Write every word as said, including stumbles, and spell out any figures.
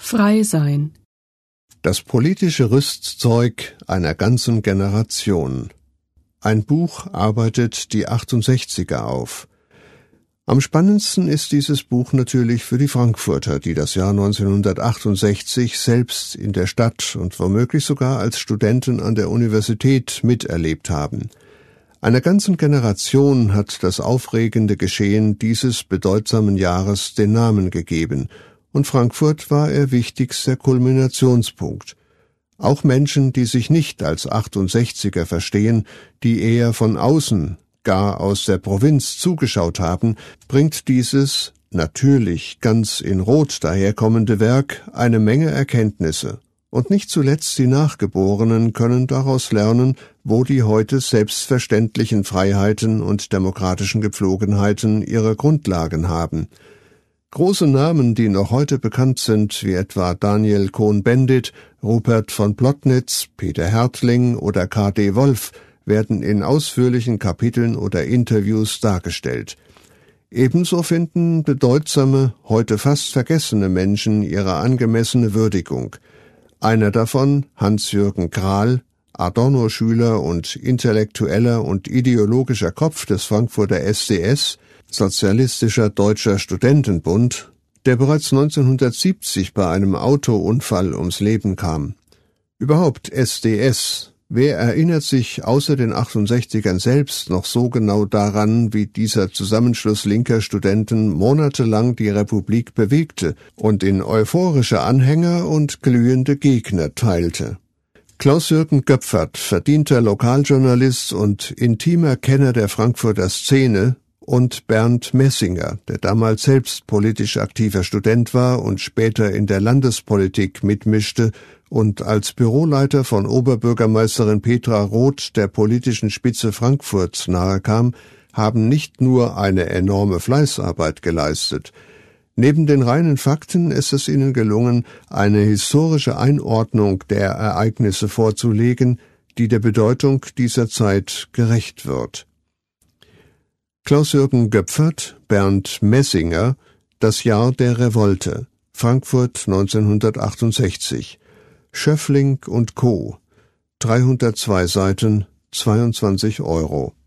Frei sein. Das politische Rüstzeug einer ganzen Generation. Ein Buch arbeitet die achtundsechziger auf. Am spannendsten ist dieses Buch natürlich für die Frankfurter, die das Jahr neunzehnhundertachtundsechzig selbst in der Stadt und womöglich sogar als Studenten an der Universität miterlebt haben. Einer ganzen Generation hat das aufregende Geschehen dieses bedeutsamen Jahres den Namen gegeben, und Frankfurt war ihr wichtigster Kulminationspunkt. Auch Menschen, die sich nicht als achtundsechziger verstehen, die eher von außen, gar aus der Provinz zugeschaut haben, bringt dieses, natürlich ganz in Rot daherkommende Werk eine Menge Erkenntnisse. Und nicht zuletzt die Nachgeborenen können daraus lernen, wo die heute selbstverständlichen Freiheiten und demokratischen Gepflogenheiten ihre Grundlagen haben. Große Namen, die noch heute bekannt sind, wie etwa Daniel Cohn-Bendit, Rupert von Plotnitz, Peter Härtling oder K D Wolf, werden in ausführlichen Kapiteln oder Interviews dargestellt. Ebenso finden bedeutsame, heute fast vergessene Menschen ihre angemessene Würdigung. Einer davon, Hans-Jürgen Krahl, Adorno-Schüler und intellektueller und ideologischer Kopf des Frankfurter S D S, Sozialistischer Deutscher Studentenbund, der bereits neunzehnhundertsiebzig bei einem Autounfall ums Leben kam. Überhaupt S D S, wer erinnert sich außer den achtundsechzigern selbst noch so genau daran, wie dieser Zusammenschluss linker Studenten monatelang die Republik bewegte und in euphorische Anhänger und glühende Gegner teilte? Klaus-Jürgen Göpfert, verdienter Lokaljournalist und intimer Kenner der Frankfurter Szene, und Bernd Messinger, der damals selbst politisch aktiver Student war und später in der Landespolitik mitmischte und als Büroleiter von Oberbürgermeisterin Petra Roth der politischen Spitze Frankfurts nahekam, haben nicht nur eine enorme Fleißarbeit geleistet. Neben den reinen Fakten ist es ihnen gelungen, eine historische Einordnung der Ereignisse vorzulegen, die der Bedeutung dieser Zeit gerecht wird. Klaus-Jürgen Göpfert, Bernd Messinger, Das Jahr der Revolte, Frankfurt neunzehnhundertachtundsechzig, Schöffling und Co., dreihundertzwei Seiten, zweiundzwanzig Euro.